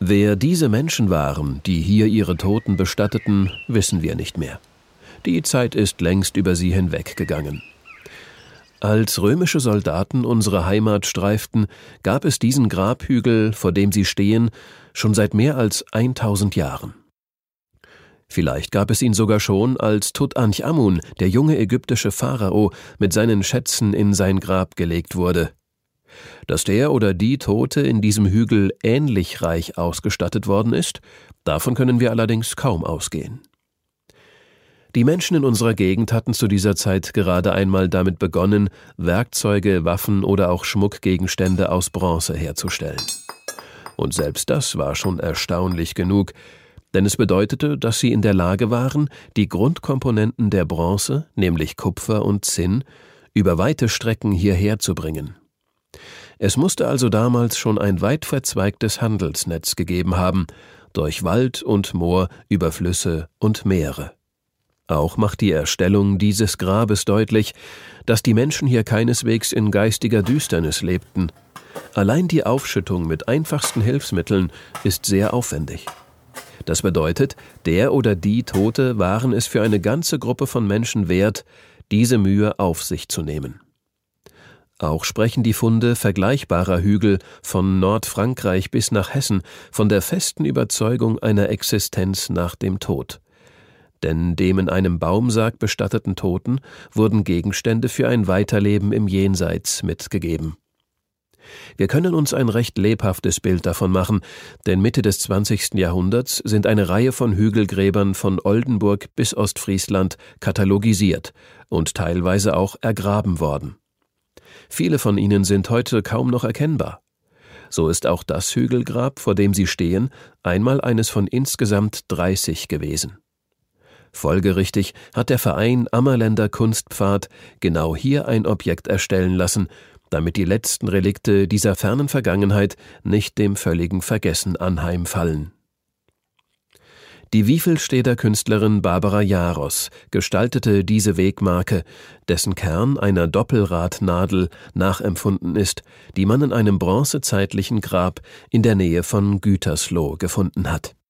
Wer diese Menschen waren, die hier ihre Toten bestatteten, wissen wir nicht mehr. Die Zeit ist längst über sie hinweggegangen. Als römische Soldaten unsere Heimat streiften, gab es diesen Grabhügel, vor dem sie stehen, schon seit mehr als 1000 Jahren. Vielleicht gab es ihn sogar schon, als Tutanchamun, der junge ägyptische Pharao, mit seinen Schätzen in sein Grab gelegt wurde. Dass der oder die Tote in diesem Hügel ähnlich reich ausgestattet worden ist, davon können wir allerdings kaum ausgehen. Die Menschen in unserer Gegend hatten zu dieser Zeit gerade einmal damit begonnen, Werkzeuge, Waffen oder auch Schmuckgegenstände aus Bronze herzustellen. Und selbst das war schon erstaunlich genug, denn es bedeutete, dass sie in der Lage waren, die Grundkomponenten der Bronze, nämlich Kupfer und Zinn, über weite Strecken hierher zu bringen. Es musste also damals schon ein weit verzweigtes Handelsnetz gegeben haben, durch Wald und Moor, über Flüsse und Meere. Auch macht die Erstellung dieses Grabes deutlich, dass die Menschen hier keineswegs in geistiger Düsternis lebten. Allein die Aufschüttung mit einfachsten Hilfsmitteln ist sehr aufwendig. Das bedeutet, der oder die Tote waren es für eine ganze Gruppe von Menschen wert, diese Mühe auf sich zu nehmen. Auch sprechen die Funde vergleichbarer Hügel von Nordfrankreich bis nach Hessen von der festen Überzeugung einer Existenz nach dem Tod. Denn dem in einem Baumsarg bestatteten Toten wurden Gegenstände für ein Weiterleben im Jenseits mitgegeben. Wir können uns ein recht lebhaftes Bild davon machen, denn Mitte des 20. Jahrhunderts sind eine Reihe von Hügelgräbern von Oldenburg bis Ostfriesland katalogisiert und teilweise auch ergraben worden. Viele von ihnen sind heute kaum noch erkennbar. So ist auch das Hügelgrab, vor dem sie stehen, einmal eines von insgesamt 30 gewesen. Folgerichtig hat der Verein Ammerländer Kunstpfad genau hier ein Objekt erstellen lassen, damit die letzten Relikte dieser fernen Vergangenheit nicht dem völligen Vergessen anheimfallen. Die Wiefelsteder Künstlerin Barbara Jaros gestaltete diese Wegmarke, dessen Kern einer Doppelradnadel nachempfunden ist, die man in einem bronzezeitlichen Grab in der Nähe von Gütersloh gefunden hat.